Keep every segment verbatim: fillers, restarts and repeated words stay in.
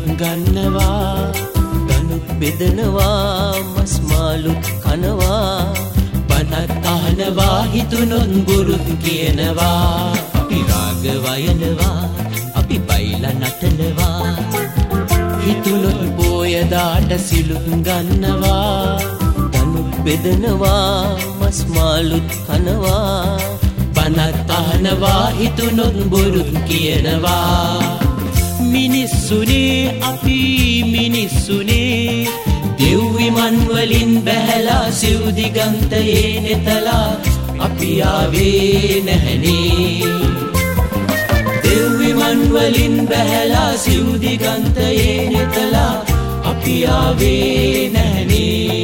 ගන්නවා ගනුත් බෙදනවා මස් මාළුත් කනවා බනත් අහනවා හිතුනොත් බොරුත් කියනවා අපි රාග වයනවා අපි බයිලා නටනවා හිතුනොත් බෝයදාට සිලුත් ගන්නවා ගනුත් බෙදනවා මස් මාළුත් කනවා බනත් අහනවා හිතුනොත් බොරුත් කියනවා මිනිස්සුනේ අපි මිනිස්සුනේ දෙව් විමන් වලින් බැහැලා සිව් දිගන්තයේ නෙතලා අපි ආවේ නැහනේ දෙව් විමන් වලින් බැහැලා සිව් දිගන්තයේ නෙතලා අපි ආවේ නැහනේ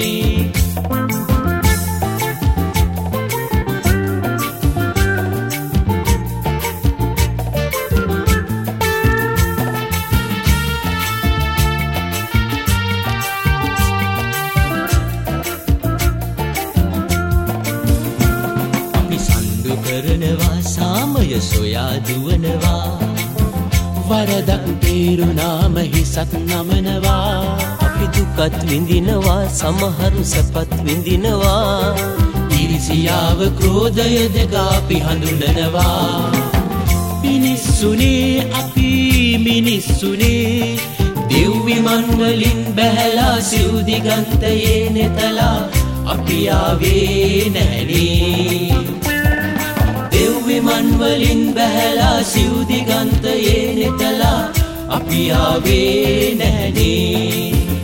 කරනවා සාමය සොයා දුවනවා වරදක් තේරුණාම හිසත් නමනවා අපි දුකත් විඳිනවා සමහරු සැපත් විඳිනවා ඊර්ෂියාව ක්‍රෝධය දෙක අපි හඳුනනවා මිනිස්සුනේ අපි මිනිස්සුනේ දෙව් විමන් වලින් බැහැලා සිව් දිගන්තයේ නෙතලා අපි ආවේ නැහනේ දෙව් විමන් වලින් බැහැලා සිව් දිගන්තයේ නෙතලා අපි ආවේ නැහනේ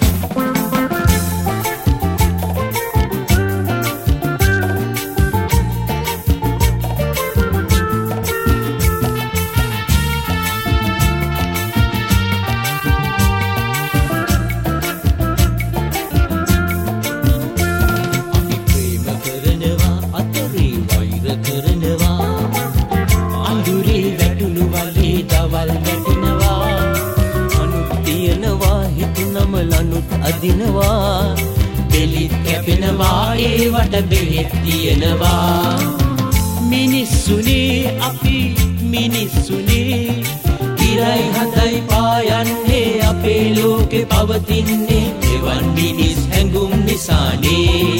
අපි ප්‍රේම කරනවා අතරේ වෛර කරනවා අඳුරේ වැටුණු වලේ දවල් වැටෙනවා අනුත් තියනවා හිතුනම ලනුත් අදිනවා බෙලිත් කැපෙනවා ඒවට බෙහෙත් තියනවා මිනිස්සුනේ අපි මිනිස්සුනේ ඉරයි හදයි පායන්නේ අපේ ලෝකේ පවතින්නේ එවන් මිනිස් හැඟුම් නිසානේ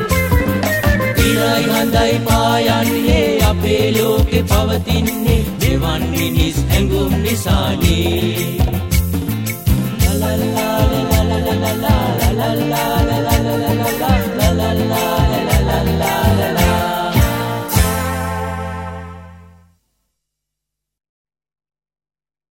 ඉරයි හදයි පායන්නේ අපේ ලෝකේ පවතින්නේ එවන් මිනිස් හැඟුම් නිසානේ